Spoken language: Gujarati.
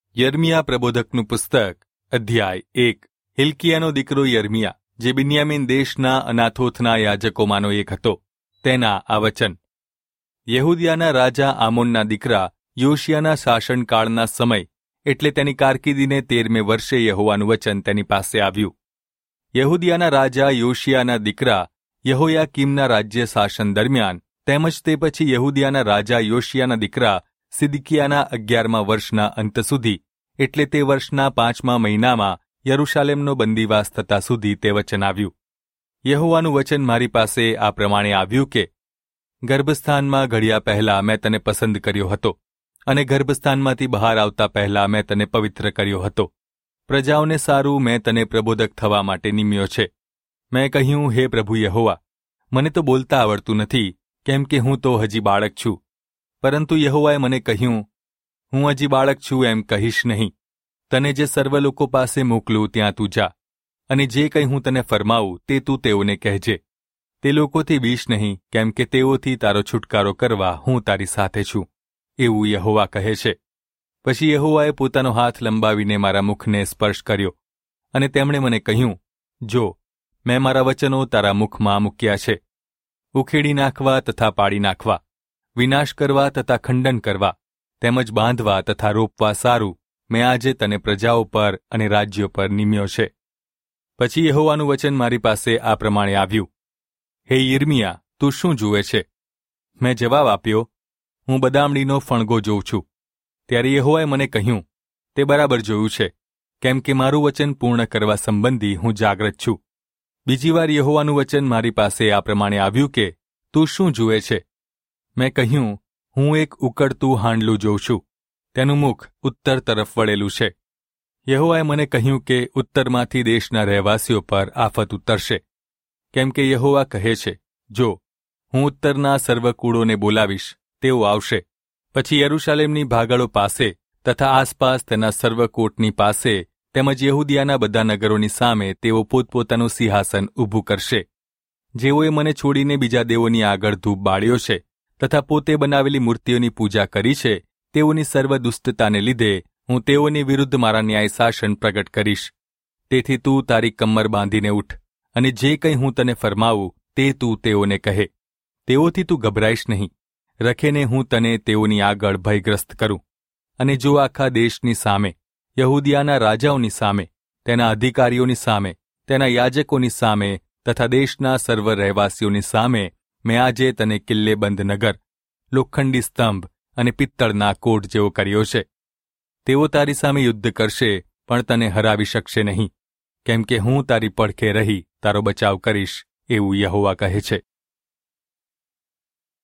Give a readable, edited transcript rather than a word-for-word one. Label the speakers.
Speaker 1: યર્મિયા પ્રબોધકનું પુસ્તક અધ્યાય 1। હિલ્કિયાનો દીકરો યર્મિયા, જે બિન્યામીન દેશના અનાથોથના યાજકોમાંનો એક હતો, તેના આ વચન. યહૂદિયાના રાજા આમોનના દીકરા યોશિયાના શાસનકાળના સમય, એટલે તેની કારકિર્દીને 13મે વર્ષે યહોવાનું વચન તેની પાસે આવ્યું. યહૂદિયાના રાજા યોશિયાના દીકરા યહોયાકીમના રાજ્ય શાસન દરમિયાન, તેમજ તે પછી યહૂદિયાના રાજા યોશિયાના દીકરા સિદકિયાના 11મા વર્ષના અંત સુધી, એટલે તે વર્ષના 5મા મહિનામાં યરૂશાલેમનો બંદીવાસ થતા સુધી તે વચન આવ્યું. યહોવાનું વચન મારી પાસે આ પ્રમાણે આવ્યું કે, ગર્ભસ્થાનમાં ઘડ્યા પહેલા મેં તને પસંદ કર્યો હતો, અને ગર્ભસ્થાનમાંથી બહાર આવતા પહેલા મેં તને પવિત્ર કર્યો હતો. પ્રજાઓને સારું મેં તને પ્રબોધક થવા માટે નિમ્યો છે. મેં કહ્યું, હે પ્રભુ યહોવા, મને તો બોલતા આવડતું નથી, કેમ કે હું તો હજી બાળક છું. પરંતુ યહોવાએ મને કહ્યું, હું હજી બાળક છું એમ કહીશ નહીં. તને જે સર્વ લોકો પાસે મોકલું ત્યાં તું જા, અને જે કંઈ હું તને ફરમાવું તે તું તેઓને કહેજે. તે લોકોથી બીશ નહીં, કેમ કે તેઓથી તારો છુટકારો કરવા હું તારી સાથે છું, એવું યહોવા કહે છે. પછી યહોવાએ પોતાનો હાથ લંબાવીને મારા મુખને સ્પર્શ કર્યો, અને તેમણે મને કહ્યું, જો, મેં મારા વચનો તારા મુખમાં મૂક્યા છે. ઉખેડી નાખવા તથા પાડી નાખવા, વિનાશ કરવા તથા ખંડન કરવા, તેમજ બાંધવા તથા રોપવા સારું મેં આજે તને પ્રજાઓ પર અને રાજ્યો પર નિમ્યો છે. પછી યહોવાનું વચન મારી પાસે આ પ્રમાણે આવ્યું. હે યિર્મિયા, તું શું જુએ છે? મેં જવાબ આપ્યો, હું બદામડીનો ફણગો જોઉં છું. ત્યારે યહોવાએ મને કહ્યું, તે બરાબર જોયું છે, કેમ કે મારું વચન પૂર્ણ કરવા સંબંધી હું જાગ્રત છું. બીજી વાર યહોવાનું વચન મારી પાસે આ પ્રમાણે આવ્યું કે, તું શું જુએ છે? મેં કહ્યું, હું એક ઉકળતું હાંડલું જોઉં છું. તેનું મુખ ઉત્તર તરફ વળેલું છે. યહોવાએ મને કહ્યું કે ઉત્તરમાંથી દેશના રહેવાસીઓ પર આફત ઉતરશે. કેમ કે યહોવા કહે છે, જો, હું ઉત્તરના સર્વકુળોને બોલાવીશ, તેઓ આવશે. પછી યરૂશાલેમની ભાગળો પાસે તથા આસપાસ તેના સર્વકોટની પાસે તેમજ યહૂદિયાના બધા નગરોની સામે તેઓ પોતપોતાનું સિંહાસન ઊભું કરશે. જેઓએ મને છોડીને બીજા દેવોની આગળ ધૂપ બાળ્યો છે તથા પોતે બનાવેલી મૂર્તિઓની પૂજા કરી છે, તેઓની સર્વ દુષ્ટતાને લીધે હું તેઓની વિરુદ્ધ મારા ન્યાય શાસન પ્રગટ કરીશ. તેથી તું તારી કમર બાંધીને ઉઠ, અને જે કંઈ હું તને ફરમાવું તે તું તેઓને કહે. તેઓથી તું ગભરાઈશ નહીં. રખેને હું તને તેઓની આગળ ભયગ્રસ્ત કરું. અને જો આખા દેશની સામે, યહૂદિયાના રાજાઓની સામે, તેના અધિકારીઓની સામે, તેના યાજકોની સામે તથા દેશના સર્વ રહેવાસીઓની સામે મેં આજે તને કિલ્લેબંધ નગર, લોખંડી સ્તંભ અને પિત્તળના કોટ જેવો કર્યો છે. તેઓ તારી સામે યુદ્ધ કરશે, પણ તને હરાવી શકશે નહીં, કેમ કે હું તારી પડખે રહી તારો બચાવ કરીશ, એવું યહોવા કહે છે.